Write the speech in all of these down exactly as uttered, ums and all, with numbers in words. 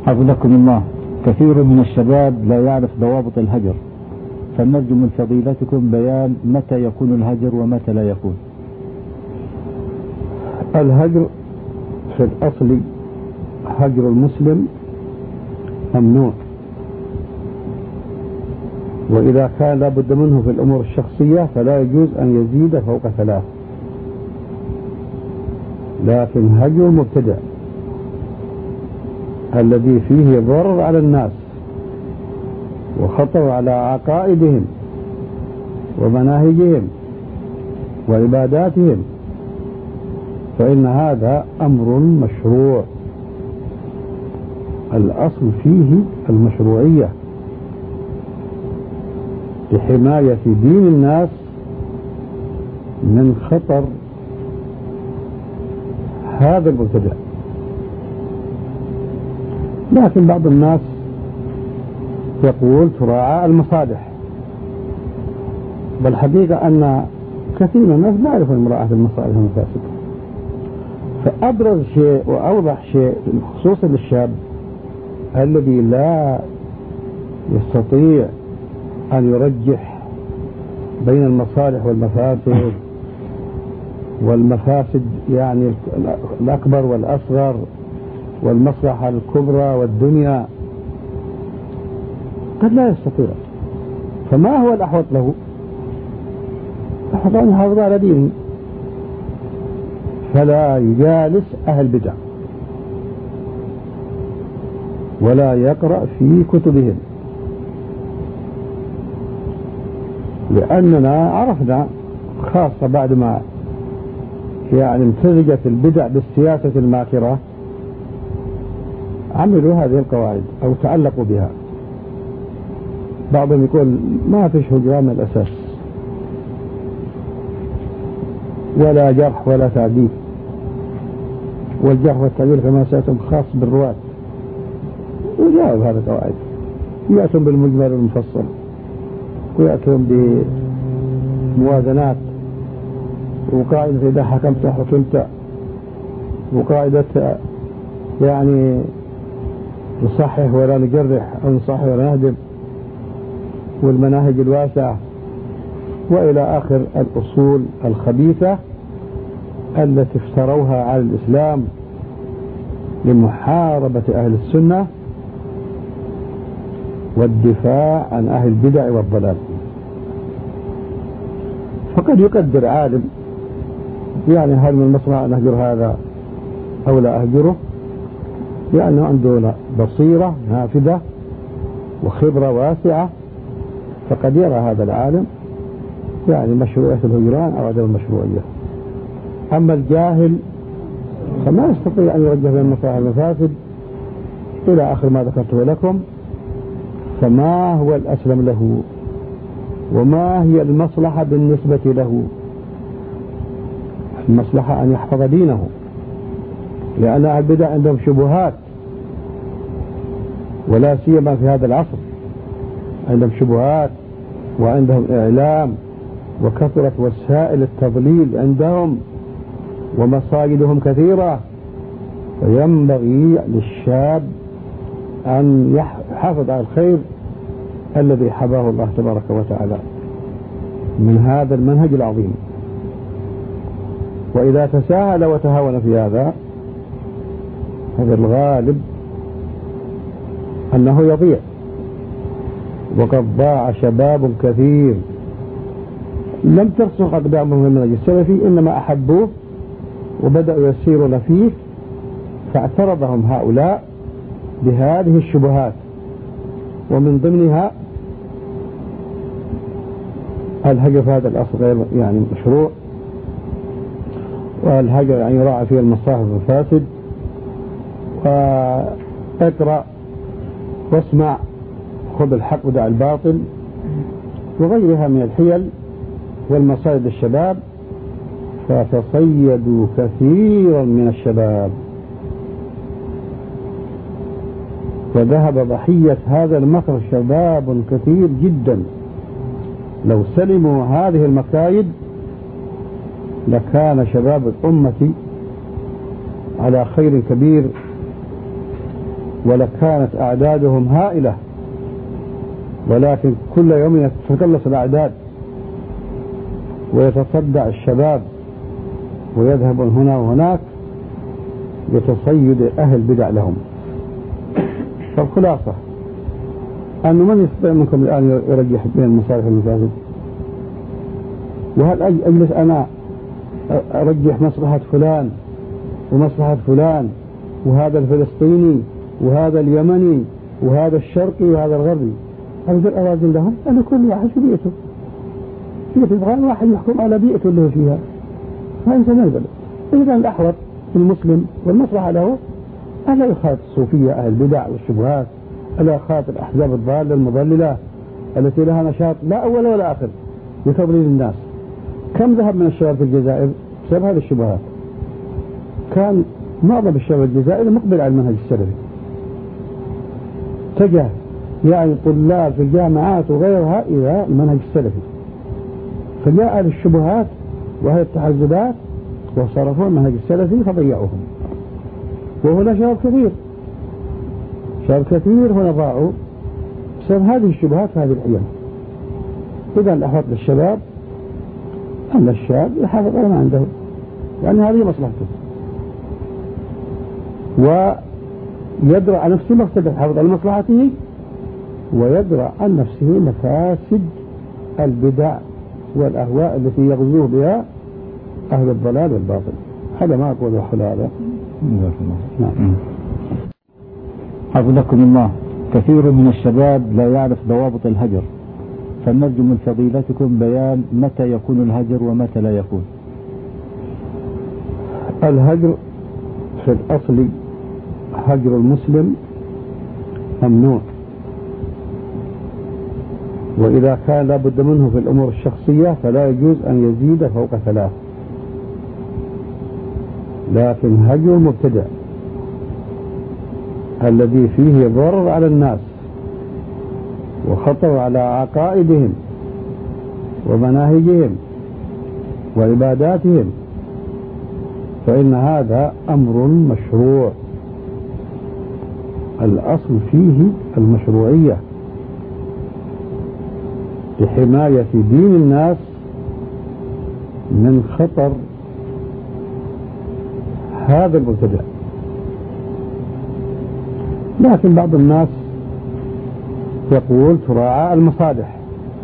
حفظكم الله. كثير من الشباب لا يعرف ضوابط الهجر، فنرجو من فضيلتكم بيان متى يكون الهجر ومتى لا يكون. الهجر في الأصل هجر المسلم ممنوع، وإذا كان لابد منه في الأمور الشخصية فلا يجوز أن يزيد فوق ثلاث. لكن هجر المبتدع الذي فيه ضرر على الناس وخطر على عقائدهم ومناهجهم وعباداتهم، فإن هذا أمر مشروع. الأصل فيه المشروعية لحماية دين الناس من خطر هذا المبتدع. لكن بعض الناس يقول تراعى المصالح، بل حقيقة أن كثير من الناس لا يعرفون مراعاة المصالح والمفاسد. فأبرز شيء وأوضح شيء خصوصا للشاب الذي لا يستطيع أن يرجح بين المصالح والمفاسد، والمفاسد يعني الأكبر والأصغر، والمصلحة الكبرى والدنيا، قد لا يستطيع. فما هو الأحوط له؟ أحوط أن يحافظ على دينه، فلا يجالس أهل بدع ولا يقرأ في كتبهم، لأننا عرفنا خاصة بعد ما يعني امتزجت البدع بالسياسة الماكرة عملوا هذه القواعد أو تعلقوا بها. بعضهم يقول ما فيش هجرة من الأساس، ولا جرح ولا تعديل، والجرح والتعديل كما سيأتم خاص بالرواة، وجاوب هذه القواعد. يأتون بالمجمل والمفصل، ويأتون بموازنات، وقاعدة إذا حكمت حكمت، وقاعدة يعني نصحح ولا نجرح أو نصحح ولا نهدم، والمناهج الواسعة، وإلى آخر الأصول الخبيثة التي افتروها على الإسلام لمحاربة أهل السنة والدفاع عن أهل البدع والضلال. فقد يقدر عالم يعني هل من المصلحة أن أهجر هذا أو لا أهجره، لأنه عنده بصيرة نافذة وخبرة واسعة، فقد يرى هذا العالم يعني مشروعية الهجران أو عدم المشروعية. أما الجاهل فما يستطيع أن يرجح بين المصالح والمفاسد إلى آخر ما ذكرته لكم. فما هو الأسلم له وما هي المصلحة بالنسبة له؟ المصلحة أن يحفظ دينه، لأن أهل البدع عندهم شبهات، ولا سيما في هذا العصر عندهم شبهات وعندهم إعلام وكثرة وسائل التضليل عندهم ومصائدهم كثيرة. فينبغي للشاب أن يحافظ على الخير الذي حباه الله تبارك وتعالى من هذا المنهج العظيم. وإذا تساهل وتهاون في هذا، هذا الغالب أنه يضيع. وقد ضاع شباب كثير لم ترسخ أقدامهم من المنهج السلفي، إنما أحبوه وبدأوا يسيرون فيه، فاعترضهم هؤلاء بهذه الشبهات، ومن ضمنها الهجر في هذا الأصل غير يعني مشروع، والهجر يعني يراعى فيه المصالح والمفاسد، واقرأ واسمع، خذ الحق ودع الباطل، وغيرها من الحيل والمصائد الشباب. فتصيدوا كثيرا من الشباب، وذهب ضحية هذا المكر شباب كثير جدا. لو سلموا هذه المكايد لكان شباب الأمة على خير كبير ولكانت أعدادهم هائلة، ولكن كل يوم يتقلص الأعداد ويتصدع الشباب ويذهبون هنا وهناك لتصيد أهل بدع لهم. فالخلاصة أنه من يستطيع منكم الآن يرجح بين المصالح والمفاسد؟ وهل أجلس أنا أرجح مصلحة فلان ومصلحة فلان، وهذا الفلسطيني وهذا اليمني وهذا الشرقي وهذا الغربي، أقدر أوازن لهم؟ أنا كل واحد في بيئته، بيئة يبغى واحد يحكم على بيئته اللي هو فيها، فأنت ما يقدر. إذا الأحوط المسلم والمصلحة له ألا يخاط الصوفية أهل البدع والشبهات، ألا يخاط الأحزاب الضالة المضللة التي لها نشاط لا أول ولا آخر لتضليل الناس. كم ذهب من الشباب في الجزائر بسبب هذه الشبهات؟ كان معظم الشباب الجزائري مقبل على المنهج السلفي، اتجه يعني طلاب في الجامعات وغيرها إلى المنهج السلفي، فجاء أهل الشبهات وهي التحزبات وصرفوا المنهج السلفي فضيعوهم. وهنا شباب كثير شباب كثير هنا ضاعوا بسبب هذه الشبهات وهذه الأيام. إذا الأحوط للشباب أن الشاب يحافظ على ما عنده، يعني هذه مصلحته، ويدرأ عن نفسه مفسدة يحافظ على مصلحته، ويدرأ عن نفسه مفاسد البدع والأهواء التي يغزوه بها أهل الضلال والباطل. هذا ما أقول وحل هذا. نعم. حفظكم الله. كثير من الشباب لا يعرف ضوابط الهجر، فنرجو من فضيلتكم بيان متى يكون الهجر ومتى لا يكون. الهجر في الأصل هجر المسلم ممنوع، وإذا كان لابد منه في الأمور الشخصية فلا يجوز أن يزيد فوق ثلاث. لكن هجر المبتدع الذي فيه ضرر على الناس وخطر على عقائدهم ومناهجهم وعباداتهم، فإن هذا أمر مشروع، الأصل فيه المشروعية لحماية دين الناس من خطر هذا المبتدع. لكن بعض الناس يقول تراعى المصالح،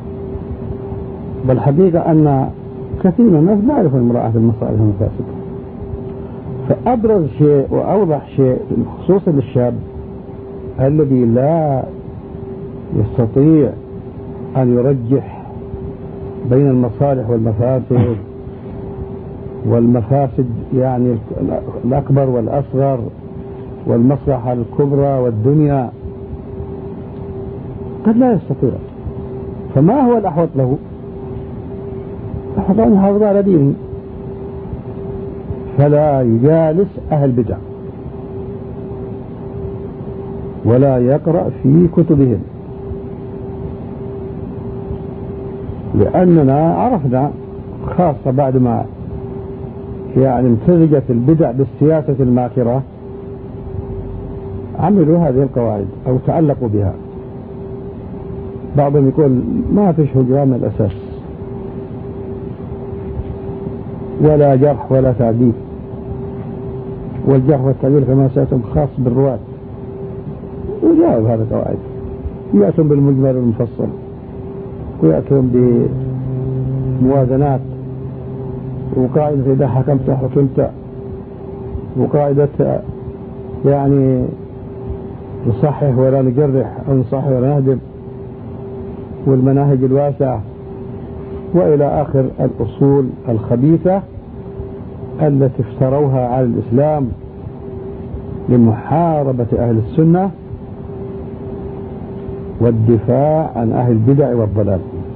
بل حقيقة أن كثير من الناس لا يعرفون مراعاة المصالح والمفاسد. فأبرز شيء وأوضح شيء خصوصا للشاب الذي لا يستطيع أن يرجح بين المصالح والمفاسد، والمفاسد يعني الأكبر والأصغر، والمصلحة الكبرى والدنيا، قد لا يستطيع. فما هو الأحوط له؟ الأحوط أن يحافظ على دينه، فلا يجالس أهل بدع ولا يقرأ في كتبهم، لأننا عرفنا خاصة بعد ما يعني امتزجت البدع بالسياسة الماكرة عملوا هذه القواعد أو تعلقوا بها. بعضهم يقول ما فيش هجران من الأساس، ولا جرح ولا تعديل، والجرح والتعديل كما سيأتون خاص بالرواة، وجاوب هذه القواعد، يأتون بالمجمل والمفصل، ويأتون بموازنات، وقاعدة إذا حكمت حكمت، وقاعدة يعني نصحح ولا نجرح أو نصحح ولا نهدم، والمناهج الواسعة، وإلى آخر الأصول الخبيثة التي افتروها على الإسلام لمحاربة أهل السنة والدفاع عن أهل البدع والضلال.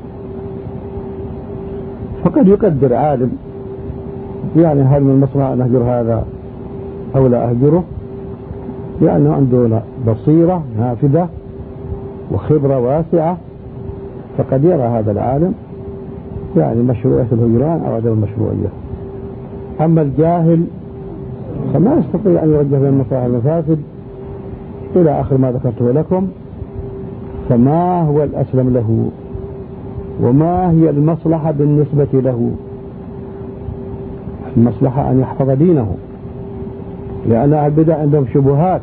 فقد يقدر عالم يعني هل من المصلحة أن أهجر هذا أو لا أهجره، لأنه عنده بصيرة نافذة وخبرة واسعة، فقد يرى هذا العالم يعني مشروعية الهجران أو عدم المشروعية. أما الجاهل فما يستطيع أن يوجه بين المصالح والمفاسد إلى آخر ما ذكرته لكم. فما هو الأسلم له وما هي المصلحة بالنسبة له؟ المصلحة أن يحفظ دينه، لأن البدع عندهم شبهات،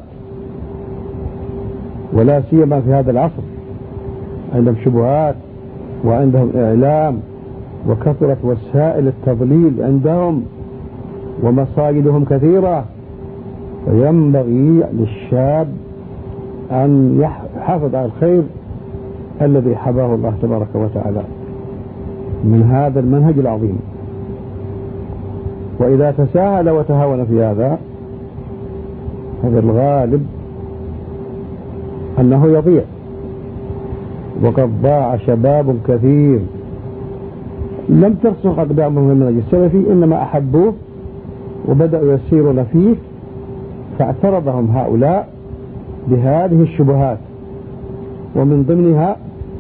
ولا سيما في هذا العصر عندهم شبهات وعندهم إعلام وكثرة وسائل التضليل عندهم ومصايدهم كثيرة. فينبغي للشاب أن يحافظ على الخير الذي حباه الله تبارك وتعالى من هذا المنهج العظيم. وإذا تساهل وتهاون في هذا هذا الغالب أنه يضيع. وقد ضاع شباب كثير لم ترسخ أقدامهم في المنهج السلفي، إنما أحبوه وبدأوا يسيرون فيه، فاعترضهم هؤلاء بهذه الشبهات، ومن ضمنها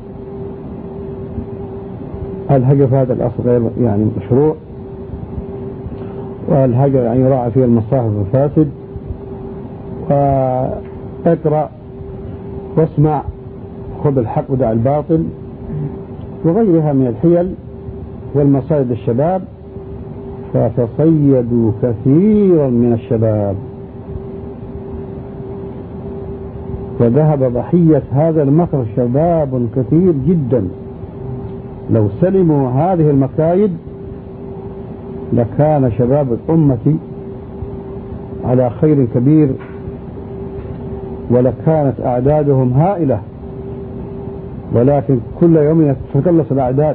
الهجر في هذا الأصل غير يعني مشروع، والهجر يعني يراعى فيه المصاحف الفاسد، واقرأ واسمع خذ الحق ودع الباطل، وغيرها من الحيل والمصائد الشباب. فتصيدوا كثيرا من الشباب، وذهب ضحية هذا المكر شباب كثير جدا. لو سلموا هذه المكايد لكان شباب الأمة على خير كبير، ولكانت أعدادهم هائلة، ولكن كل يوم يتقلص الأعداد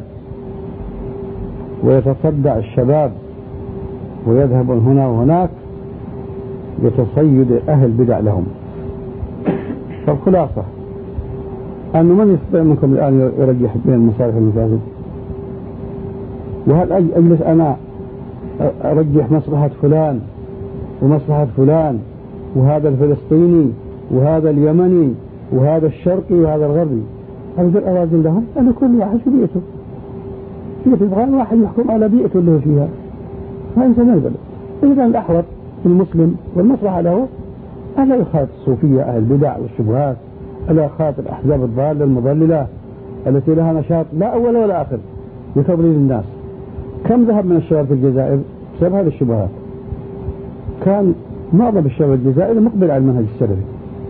ويتصدع الشباب ويذهبون هنا وهناك لتصيد أهل بدع لهم. فالخلاصة أنه من يستطيع منكم الآن يرجح بين المصالح والمفاسد؟ وهل أجلس أنا أرجح مصلحة فلان ومصلحة فلان، وهذا الفلسطيني وهذا اليمني وهذا الشرقي وهذا الغربي، أقدر أوازن لهم؟ أنا كل واحد في بيئته، في تبغى واحد يحكم على بيئته اللي هو فيها، فإنسان يقبل. إذا الأحوط المسلم والمصلحة له ألا يخاطب الصوفية أهل البدع والشبهات، ألا يخاطب الأحزاب الضالة المضللة التي لها نشاط لا أول ولا آخر لتضليل الناس. كم ذهب من الشباب في الجزائر بسبب هذه الشبهات؟ كان معظم الشباب الجزائري مقبل على المنهج السلفي،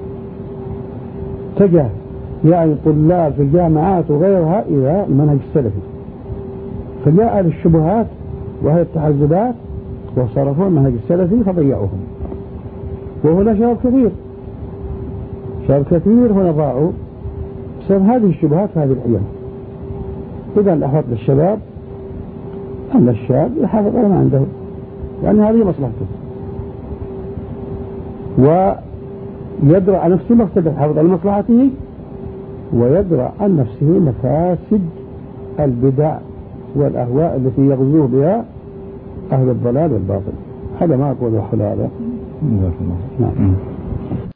اتجه يعني طلاب في الجامعات وغيرها إلى المنهج السلفي، فجاء الشبهات وهي التحزبات وصرفوا المنهج السلفي فضيعوهم. وهنا شباب كثير شباب كثير هنا ضاعوا بسبب هذه الشبهات وهذه العيان. إذا الأحوط للشباب أن الشاب يحافظ على ما عنده، يعني هذه مصلحته، ويدرع عن نفسه مقصد يحافظ على مصلحته، ويدرع عن نفسه مفاسد البدع والأهواء التي يغزوه بها أهل الضلال والباطل. هذا ما أقول وحل هذا. نعم.